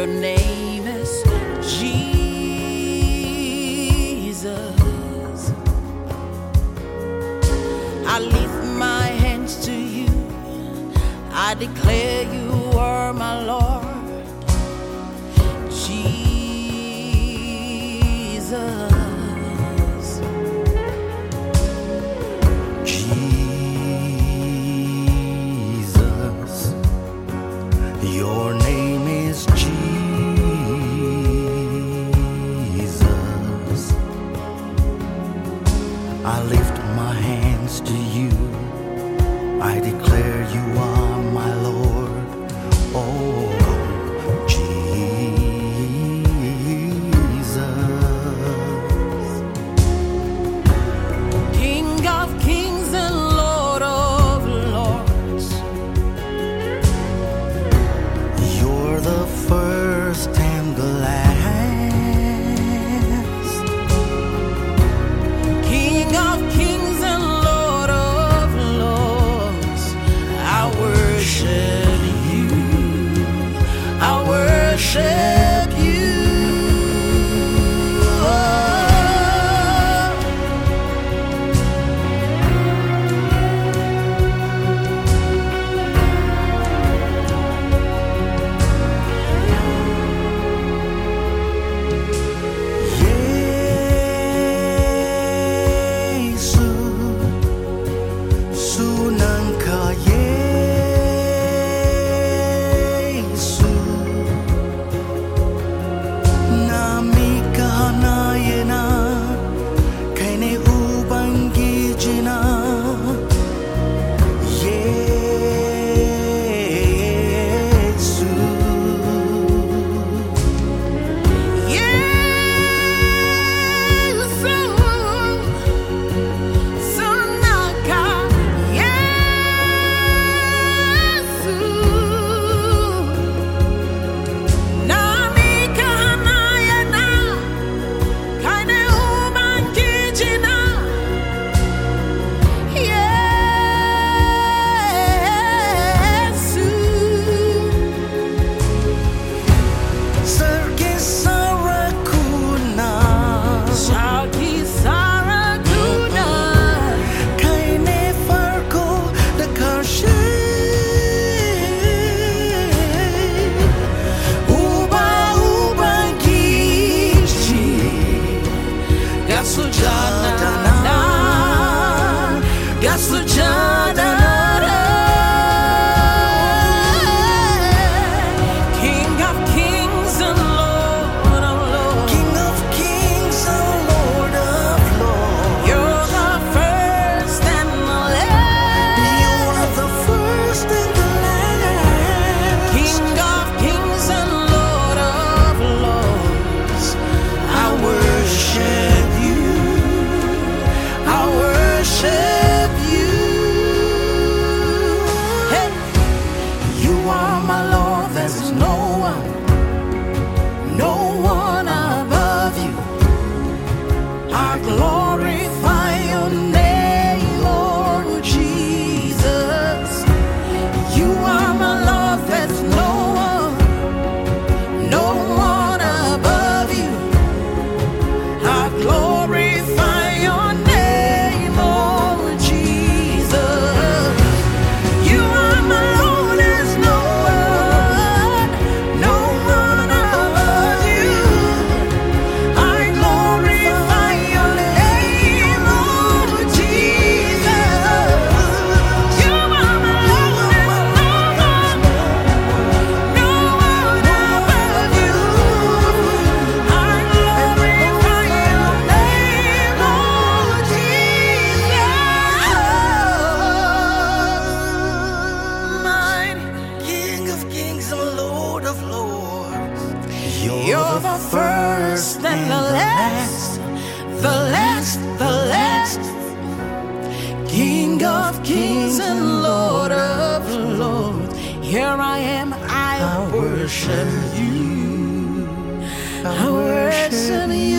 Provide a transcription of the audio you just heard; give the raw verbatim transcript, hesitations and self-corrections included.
Your name is Jesus. I lift my hands to you. I declare you are my Lord. Jesus. Jesus. Your name is Jesus. I lift my hands to you. I declare you are my Lord. Oh, Jesus. King of kings and Lord of lords. You're the first and the last. King of kings and Lord of lords. I worship you. I worship you. Yesu, sunangka Yesu, nami kahanayena, kaine ubangijina. Yesu, King of kings and Lord of lords. King of kings and Lord of lords. You're the first and the last. You are the first and the last. King of kings and Lord of lords. I worship you. I worship you. Hey, you are my Lord. There's no one, no one above you. I glorify your name, Lord Jesus. You are my Lord. There's no one, no one above you. I glorify your name, Lord Jesus. You are my Lord. There's no one, no one above you. I glorify your name, Lord Jesus. You are my Lord. There's no one, no one above you. I glorify your name, Lord Jesus. Mine. King of kings and Lord of lords. You're the first and the last, the last, the last. King of kings and Lord of lords. Here I am, I worship you. I worship you.